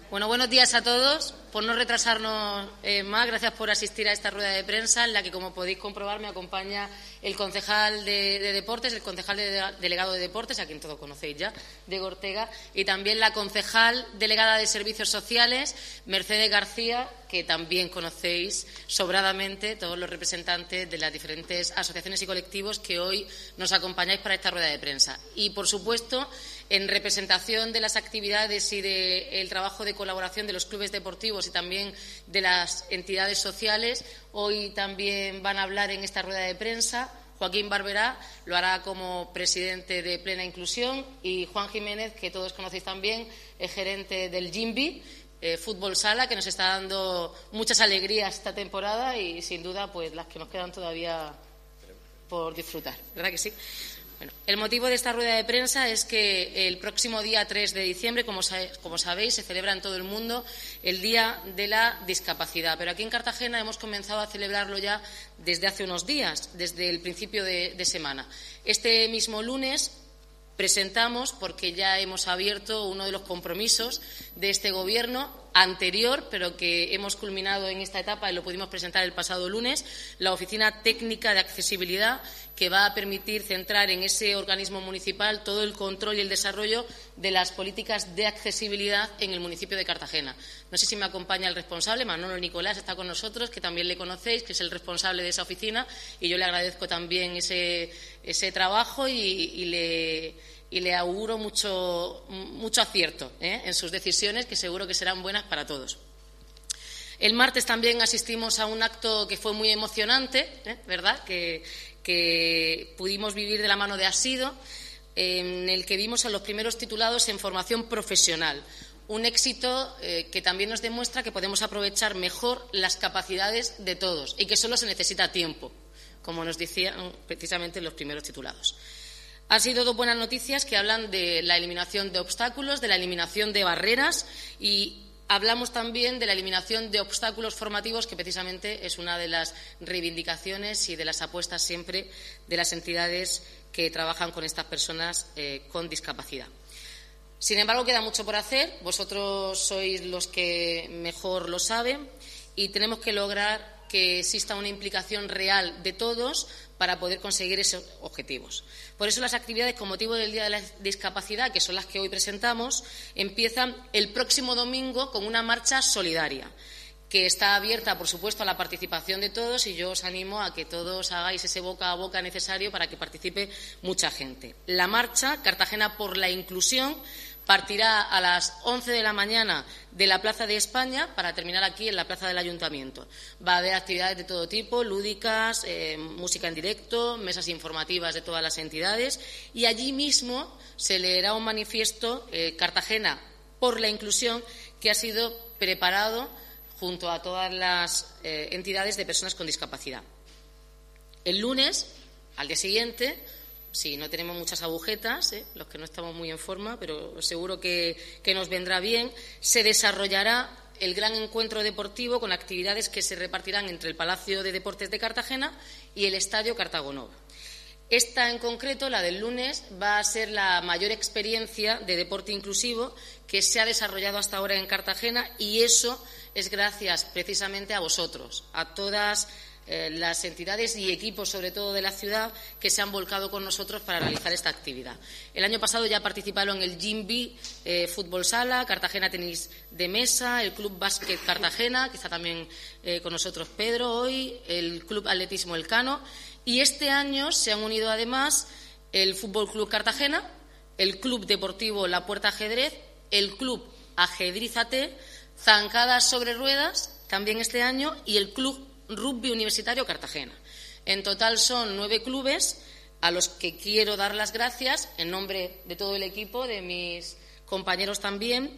Bueno, buenos días a todos. Por no retrasarnos más, gracias por asistir a esta rueda de prensa en la que, como podéis comprobar, me acompaña el concejal de Deportes, el concejal delegado de Deportes, a quien todos conocéis ya, Diego Ortega, y también la concejal delegada de Servicios Sociales, Mercedes García, que también conocéis sobradamente todos los representantes de las diferentes asociaciones y colectivos que hoy nos acompañáis para esta rueda de prensa. Y, por supuesto, en representación de las actividades y del trabajo de colaboración de los clubes deportivos y también de las entidades sociales, hoy también van a hablar en esta rueda de prensa Joaquín Barberá, lo hará como presidente de Plena Inclusión, y Juan Jiménez, que todos conocéis también, es gerente del Jimbi, Fútbol Sala, que nos está dando muchas alegrías esta temporada y, sin duda, pues las que nos quedan todavía por disfrutar. ¿Verdad que sí? Bueno, el motivo de esta rueda de prensa es que el próximo día 3 de diciembre, como sabéis, se celebra en todo el mundo el Día de la Discapacidad. Pero aquí en Cartagena hemos comenzado a celebrarlo ya desde hace unos días, desde el principio de semana. Este mismo lunes presentamos, porque ya hemos abierto uno de los compromisos de este Gobierno anterior, pero que hemos culminado en esta etapa y lo pudimos presentar el pasado lunes, la Oficina Técnica de Accesibilidad, que va a permitir centrar en ese organismo municipal todo el control y el desarrollo de las políticas de accesibilidad en el municipio de Cartagena. No sé si me acompaña el responsable, Manolo Nicolás, está con nosotros, que también le conocéis, que es el responsable de esa oficina, y yo le agradezco también ese trabajo y le auguro mucho acierto en sus decisiones, que seguro que serán buenas para todos. El martes también asistimos a un acto que fue muy emocionante, ¿verdad?, que pudimos vivir de la mano de Asido, en el que vimos a los primeros titulados en formación profesional. Un éxito que también nos demuestra que podemos aprovechar mejor las capacidades de todos y que solo se necesita tiempo, como nos decían precisamente los primeros titulados. Han sido dos buenas noticias que hablan de la eliminación de obstáculos, de la eliminación de barreras, y hablamos también de la eliminación de obstáculos formativos, que precisamente es una de las reivindicaciones y de las apuestas siempre de las entidades que trabajan con estas personas con discapacidad. Sin embargo, queda mucho por hacer. Vosotros sois los que mejor lo saben y tenemos que lograr que exista una implicación real de todos para poder conseguir esos objetivos. Por eso las actividades con motivo del Día de la Discapacidad, que son las que hoy presentamos, empiezan el próximo domingo con una marcha solidaria, que está abierta, por supuesto, a la participación de todos, y yo os animo a que todos hagáis ese boca a boca necesario para que participe mucha gente. La marcha Cartagena por la Inclusión partirá a las 11 de la mañana de la Plaza de España para terminar aquí en la Plaza del Ayuntamiento. Va a haber actividades de todo tipo, lúdicas, música en directo, mesas informativas de todas las entidades, y allí mismo se leerá un manifiesto, Cartagena por la Inclusión, que ha sido preparado junto a todas las entidades de personas con discapacidad. El lunes, al día siguiente, sí, no tenemos muchas agujetas, los que no estamos muy en forma, pero seguro que nos vendrá bien, se desarrollará el gran encuentro deportivo con actividades que se repartirán entre el Palacio de Deportes de Cartagena y el Estadio Cartagonova. Esta, en concreto, la del lunes, va a ser la mayor experiencia de deporte inclusivo que se ha desarrollado hasta ahora en Cartagena, y eso es gracias precisamente a vosotros, a todas las entidades y equipos, sobre todo de la ciudad, que se han volcado con nosotros para realizar esta actividad. El año pasado ya participaron el Jimbi Fútbol Sala, Cartagena Tenis de Mesa, el Club Básquet Cartagena, que está también con nosotros Pedro hoy, el Club Atletismo Elcano, y este año se han unido además el Fútbol Club Cartagena, el Club Deportivo La Puerta Ajedrez, el Club Ajedrizate, Zancadas sobre Ruedas, también este año, y el Club Rugby Universitario Cartagena. En total son 9 clubes a los que quiero dar las gracias en nombre de todo el equipo, de mis compañeros también,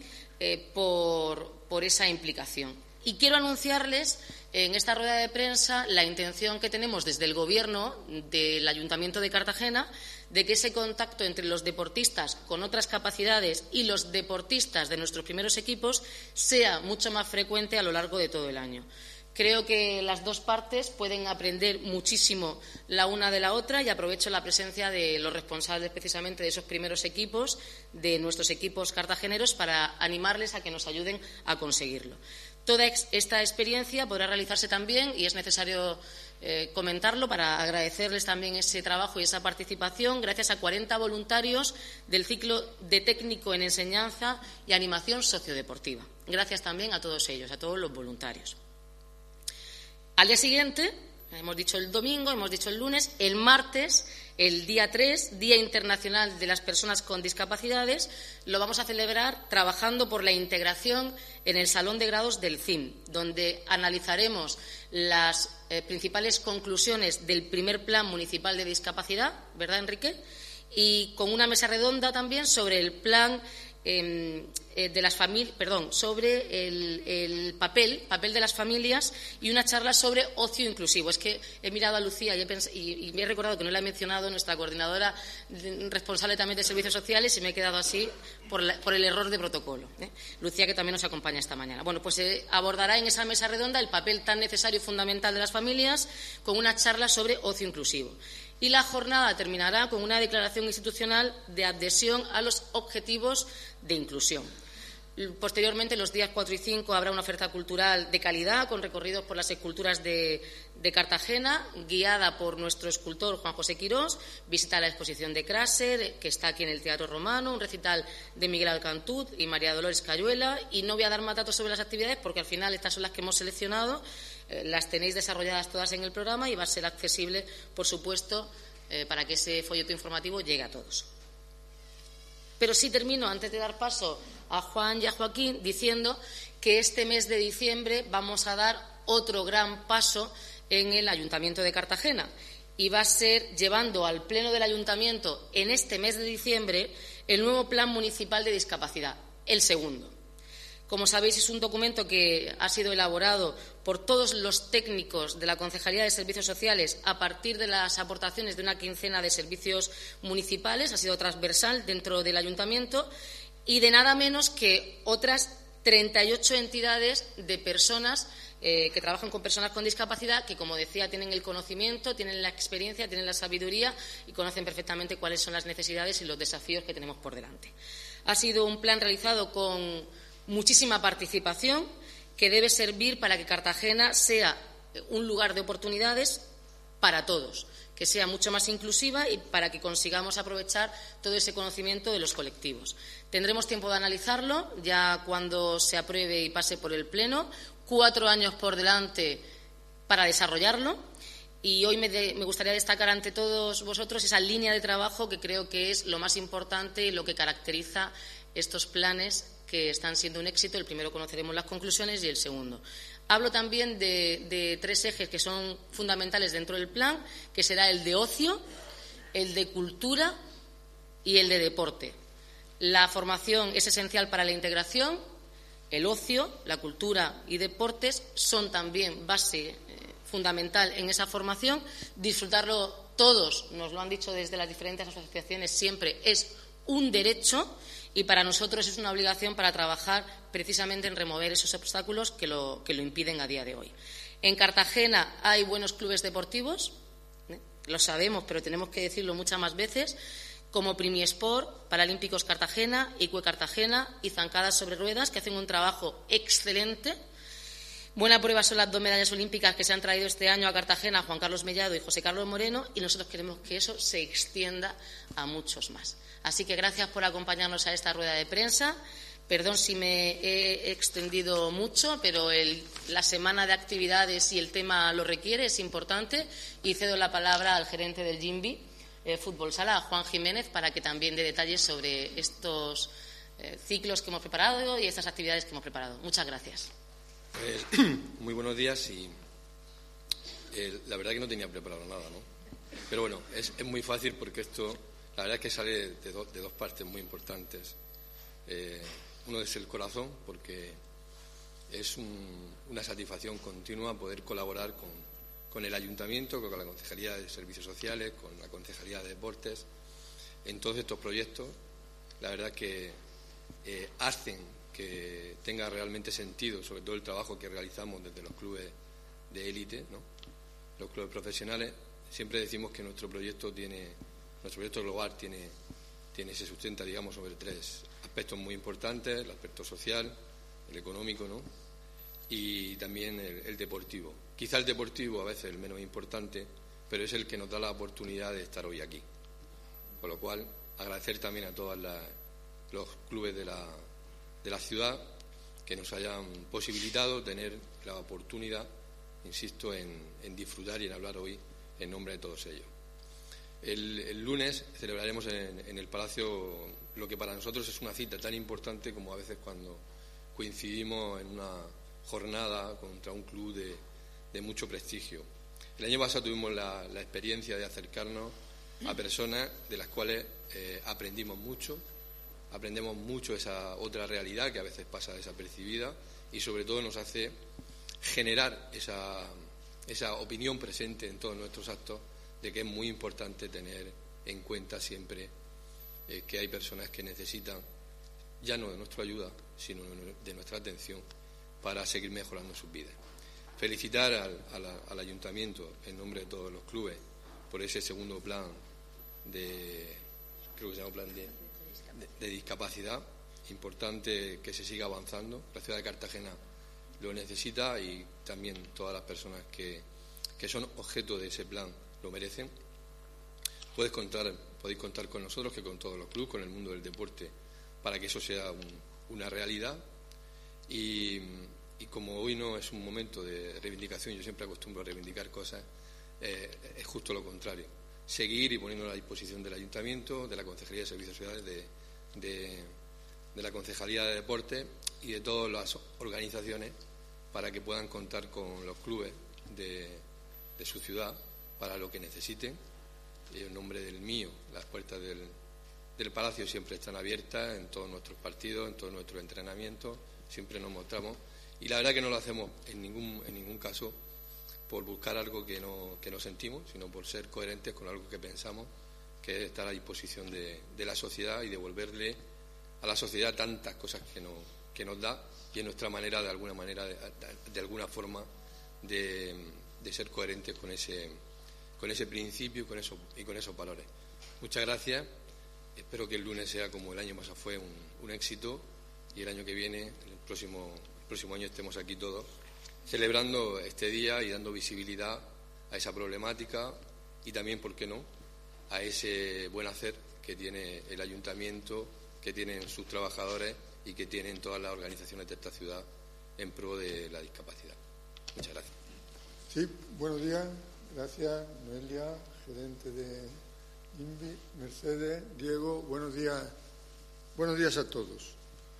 por esa implicación. Y quiero anunciarles en esta rueda de prensa la intención que tenemos desde el Gobierno del Ayuntamiento de Cartagena de que ese contacto entre los deportistas con otras capacidades y los deportistas de nuestros primeros equipos sea mucho más frecuente a lo largo de todo el año. Creo que las dos partes pueden aprender muchísimo la una de la otra y aprovecho la presencia de los responsables precisamente de esos primeros equipos, de nuestros equipos cartageneros, para animarles a que nos ayuden a conseguirlo. Toda esta experiencia podrá realizarse también, y es necesario comentarlo para agradecerles también ese trabajo y esa participación, gracias a 40 voluntarios del ciclo de técnico en enseñanza y animación sociodeportiva. Gracias también a todos ellos, a todos los voluntarios. Al día siguiente, hemos dicho el domingo, hemos dicho el lunes, el martes, el día 3, Día Internacional de las Personas con Discapacidades, lo vamos a celebrar trabajando por la integración en el Salón de Grados del CIM, donde analizaremos las principales conclusiones del primer Plan Municipal de Discapacidad, ¿verdad, Enrique? Y con una mesa redonda también sobre el plan de las familias, sobre el papel de las familias, y una charla sobre ocio inclusivo. Es que he mirado a Lucía y me he recordado que no la he mencionado, nuestra coordinadora responsable también de servicios sociales, y me he quedado así por el error de protocolo. Lucía, que también nos acompaña esta mañana. Bueno, pues abordará en esa mesa redonda el papel tan necesario y fundamental de las familias, con una charla sobre ocio inclusivo. Y la jornada terminará con una declaración institucional de adhesión a los objetivos de inclusión. Posteriormente, los días 4 y 5, habrá una oferta cultural de calidad con recorridos por las esculturas de Cartagena, guiada por nuestro escultor Juan José Quirós, visita la exposición de Crasser, que está aquí en el Teatro Romano, un recital de Miguel Alcantut y María Dolores Cayuela. Y no voy a dar más datos sobre las actividades porque al final estas son las que hemos seleccionado. Las tenéis desarrolladas todas en el programa y va a ser accesible, por supuesto, para que ese folleto informativo llegue a todos. Pero sí termino, antes de dar paso a Juan y a Joaquín, diciendo que este mes de diciembre vamos a dar otro gran paso en el Ayuntamiento de Cartagena, y va a ser llevando al Pleno del Ayuntamiento en este mes de diciembre el nuevo Plan Municipal de Discapacidad, el segundo. Como sabéis, es un documento que ha sido elaborado por todos los técnicos de la Concejalía de Servicios Sociales a partir de las aportaciones de una quincena de servicios municipales, ha sido transversal dentro del Ayuntamiento, y de nada menos que otras 38 entidades de personas que trabajan con personas con discapacidad, que, como decía, tienen el conocimiento, tienen la experiencia, tienen la sabiduría y conocen perfectamente cuáles son las necesidades y los desafíos que tenemos por delante. Ha sido un plan realizado con muchísima participación, que debe servir para que Cartagena sea un lugar de oportunidades para todos, que sea mucho más inclusiva y para que consigamos aprovechar todo ese conocimiento de los colectivos. Tendremos tiempo de analizarlo ya cuando se apruebe y pase por el Pleno, 4 años por delante para desarrollarlo, y hoy me gustaría destacar ante todos vosotros esa línea de trabajo que creo que es lo más importante y lo que caracteriza estos planes que están siendo un éxito. El primero conoceremos las conclusiones y el segundo. Hablo también de 3 ejes que son fundamentales dentro del plan, que será el de ocio, el de cultura y el de deporte. La formación es esencial para la integración. El ocio, la cultura y deportes son también base fundamental en esa formación. Disfrutarlo todos, nos lo han dicho desde las diferentes asociaciones, siempre es un derecho, y para nosotros es una obligación para trabajar precisamente en remover esos obstáculos que lo impiden a día de hoy. En Cartagena hay buenos clubes deportivos, lo sabemos, pero tenemos que decirlo muchas más veces, como Primiesport, Paralímpicos Cartagena, ICUE Cartagena y Zancadas sobre Ruedas, que hacen un trabajo excelente. Buena prueba son las 2 medallas olímpicas que se han traído este año a Cartagena, Juan Carlos Mellado y José Carlos Moreno, y nosotros queremos que eso se extienda a muchos más. Así que gracias por acompañarnos a esta rueda de prensa. Perdón si me he extendido mucho, pero la semana de actividades y el tema lo requiere, es importante, y cedo la palabra al gerente del Jimbi Fútbol Sala, a Juan Jiménez, para que también dé detalles sobre estos ciclos que hemos preparado y estas actividades que hemos preparado. Muchas gracias. Muy buenos días, y la verdad que no tenía preparado nada, ¿no? Pero bueno, es muy fácil porque esto, la verdad es que sale de dos partes muy importantes. Uno es el corazón, porque es una satisfacción continua poder colaborar con el Ayuntamiento, con la Concejalía de Servicios Sociales, con la Concejalía de Deportes, en todos estos proyectos. La verdad que hacen que tenga realmente sentido, sobre todo el trabajo que realizamos desde los clubes de élite, ¿no? Los clubes profesionales. Siempre decimos que nuestro proyecto global se sustenta, digamos, sobre 3 aspectos muy importantes: el aspecto social, el económico, ¿no? Y también el deportivo. Quizá el deportivo a veces el menos importante, pero es el que nos da la oportunidad de estar hoy aquí. Con lo cual, agradecer también a todos los clubes de la ciudad que nos hayan posibilitado tener la oportunidad, insisto, en disfrutar y en hablar hoy en nombre de todos ellos. El lunes celebraremos en el Palacio lo que para nosotros es una cita tan importante como a veces cuando coincidimos en una jornada contra un club de mucho prestigio. El año pasado tuvimos la experiencia de acercarnos a personas de las cuales aprendemos mucho esa otra realidad que a veces pasa desapercibida y sobre todo nos hace generar esa opinión presente en todos nuestros actos de que es muy importante tener en cuenta siempre que hay personas que necesitan ya no de nuestra ayuda, sino de nuestra atención para seguir mejorando sus vidas. Felicitar al Ayuntamiento en nombre de todos los clubes por ese segundo plan creo que se llama plan de discapacidad. Importante que se siga avanzando. La ciudad de Cartagena lo necesita y también todas las personas que son objeto de ese plan lo merecen. Podéis contar con nosotros, que con todos los clubes, con el mundo del deporte, para que eso sea una realidad. Y como hoy no es un momento de reivindicación, yo siempre acostumbro a reivindicar cosas, es justo lo contrario. Seguir y poniendo a la disposición del Ayuntamiento, de la Concejalía de Servicios Sociales, de la Concejalía de Deportes y de todas las organizaciones para que puedan contar con los clubes de su ciudad para lo que necesiten. Y en nombre del mío, las puertas del Palacio siempre están abiertas en todos nuestros partidos, en todos nuestros entrenamientos, siempre nos mostramos. Y la verdad que no lo hacemos en ningún caso por buscar algo que no sentimos, sino por ser coherentes con algo que pensamos, que es estar a disposición de la sociedad y devolverle a la sociedad tantas cosas que nos da, y es nuestra manera, de alguna forma, de ser coherentes con ese principio y con esos valores. Muchas gracias. Espero que el lunes sea como el año pasado fue, un éxito, y el año que viene, el próximo año, estemos aquí todos celebrando este día y dando visibilidad a esa problemática y también, ¿por qué no?, a ese buen hacer que tiene el Ayuntamiento, que tienen sus trabajadores y que tienen todas las organizaciones de esta ciudad en pro de la discapacidad. Muchas gracias. Sí, buenos días. Gracias, Noelia, gerente de INVI, Mercedes, Diego. Buenos días a todos.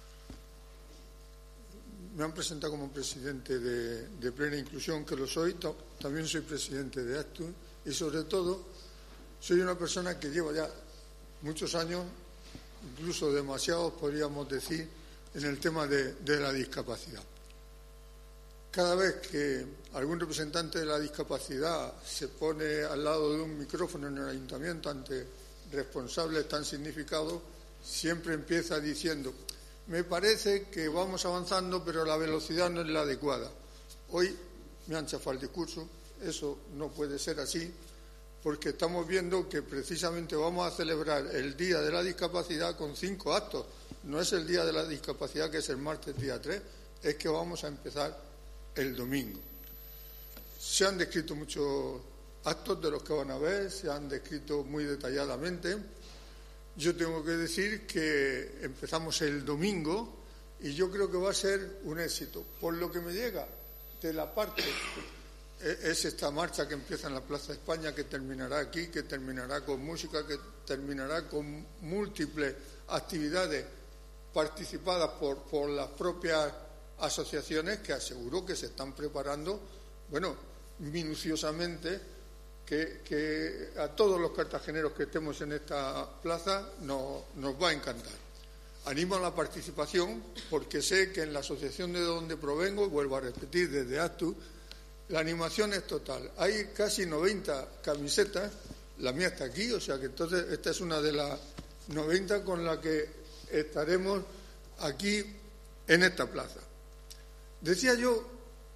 Me han presentado como presidente de Plena Inclusión, que lo soy. También soy presidente de Actus y, sobre todo, soy una persona que lleva ya muchos años, incluso demasiados, podríamos decir, en el tema de la discapacidad. Cada vez que algún representante de la discapacidad se pone al lado de un micrófono en el ayuntamiento ante responsables tan significados, siempre empieza diciendo: me parece que vamos avanzando, pero la velocidad no es la adecuada. Hoy me han chafado el discurso. Eso no puede ser así, porque estamos viendo que precisamente vamos a celebrar el Día de la Discapacidad con 5 actos. No es el Día de la Discapacidad, que es el martes día 3, es que vamos a empezar el domingo. Se han descrito muchos actos de los que van a ver, se han descrito muy detalladamente. Yo tengo que decir que empezamos el domingo y yo creo que va a ser un éxito. Por lo que me llega de la parte, es esta marcha que empieza en la Plaza de España, que terminará aquí, que terminará con música, que terminará con múltiples actividades participadas por las propias asociaciones, que aseguro que se están preparando, minuciosamente, que a todos los cartageneros que estemos en esta plaza nos va a encantar. Animo a la participación, porque sé que en la asociación de donde provengo, vuelvo a repetir, desde Actus, la animación es total. Hay casi 90 camisetas, la mía está aquí, o sea que entonces esta es una de las 90 con la que estaremos aquí en esta plaza. Decía yo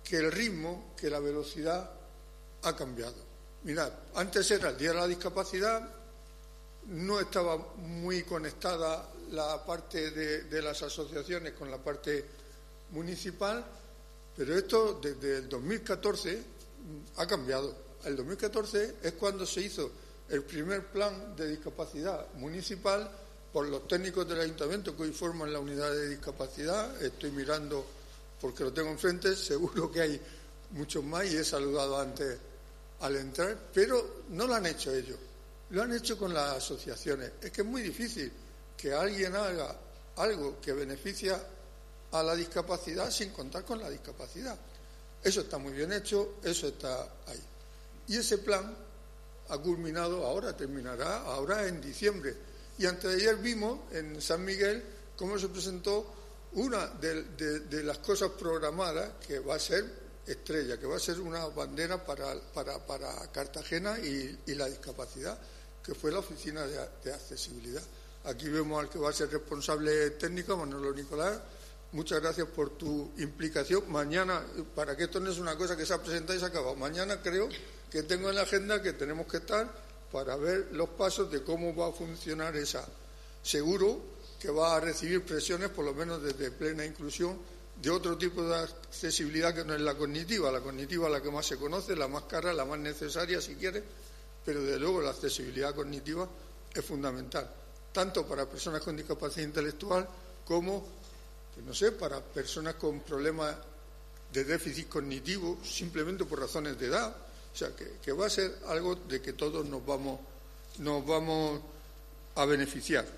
que el ritmo, que la velocidad ha cambiado. Mirad, antes era el Día de la Discapacidad, no estaba muy conectada la parte de las asociaciones con la parte municipal, pero esto desde el 2014 ha cambiado. El 2014 es cuando se hizo el primer plan de discapacidad municipal por los técnicos del ayuntamiento que hoy forman la unidad de discapacidad. Estoy mirando porque lo tengo enfrente, seguro que hay muchos más y he saludado antes al entrar, pero no lo han hecho ellos, lo han hecho con las asociaciones. Es que es muy difícil que alguien haga algo que beneficia a la discapacidad sin contar con la discapacidad. Eso está muy bien hecho, eso está ahí. Y ese plan ha culminado ahora, terminará ahora en diciembre. Y antes de ayer vimos en San Miguel cómo se presentó una de las cosas programadas que va a ser estrella, que va a ser una bandera para Cartagena y la discapacidad, que fue la oficina de accesibilidad. Aquí vemos al que va a ser responsable técnico, Manolo Nicolás. Muchas gracias por tu implicación. Mañana, para que esto no es una cosa que se ha presentado y se ha acabado, mañana creo que tengo en la agenda que tenemos que estar para ver los pasos de cómo va a funcionar esa. Seguro que va a recibir presiones, por lo menos desde Plena Inclusión, de otro tipo de accesibilidad que no es la cognitiva la que más se conoce, la más cara, la más necesaria si quiere, pero desde luego la accesibilidad cognitiva es fundamental, tanto para personas con discapacidad intelectual como, pues no sé, para personas con problemas de déficit cognitivo, simplemente por razones de edad. O sea, que va a ser algo de que todos nos vamos a beneficiar.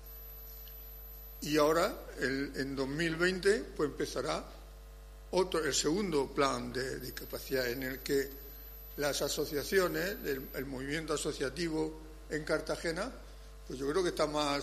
Y ahora, en 2020, pues empezará el segundo plan de discapacidad, en el que las asociaciones, el movimiento asociativo en Cartagena, pues yo creo que está más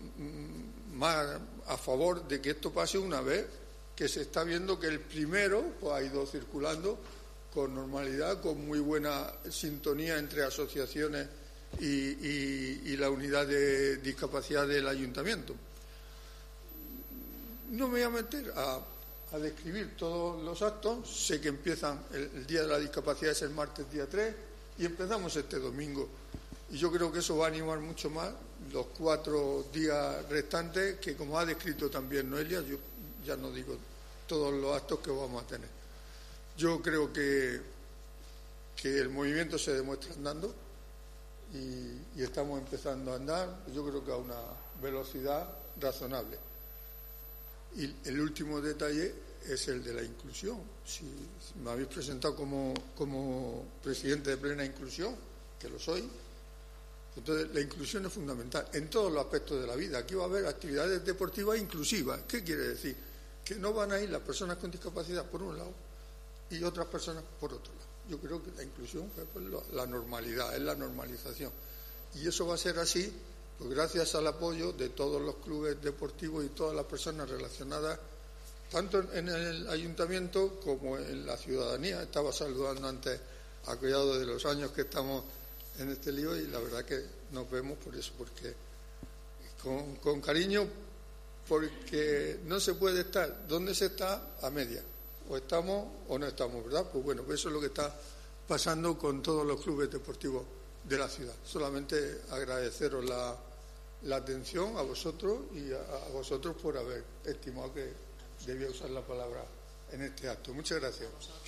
a favor de que esto pase una vez que se está viendo que el primero pues ha ido circulando con normalidad, con muy buena sintonía entre asociaciones y la unidad de discapacidad del ayuntamiento. No me voy a meter a describir todos los actos. Sé que empiezan, el Día de la Discapacidad es el martes día 3 y empezamos este domingo. Y yo creo que eso va a animar mucho más los 4 días restantes, que como ha descrito también Noelia, yo ya no digo todos los actos que vamos a tener. Yo creo que el movimiento se demuestra andando y estamos empezando a andar, yo creo que a una velocidad razonable. Y el último detalle es el de la inclusión. Si me habéis presentado como presidente de Plena Inclusión, que lo soy, entonces la inclusión es fundamental en todos los aspectos de la vida. Aquí va a haber actividades deportivas inclusivas. ¿Qué quiere decir? Que no van a ir las personas con discapacidad por un lado y otras personas por otro lado. Yo creo que la inclusión es la normalidad, es la normalización. Y eso va a ser así, pues gracias al apoyo de todos los clubes deportivos y todas las personas relacionadas, tanto en el ayuntamiento como en la ciudadanía. Estaba saludando antes a Collado de los años que estamos en este lío y la verdad que nos vemos por eso, porque con cariño, porque no se puede estar donde se está a media. O estamos o no estamos, ¿verdad? Pues bueno, eso es lo que está pasando con todos los clubes deportivos de la ciudad. Solamente agradeceros la atención a vosotros y a vosotros por haber estimado que debía usar la palabra en este acto. Muchas gracias.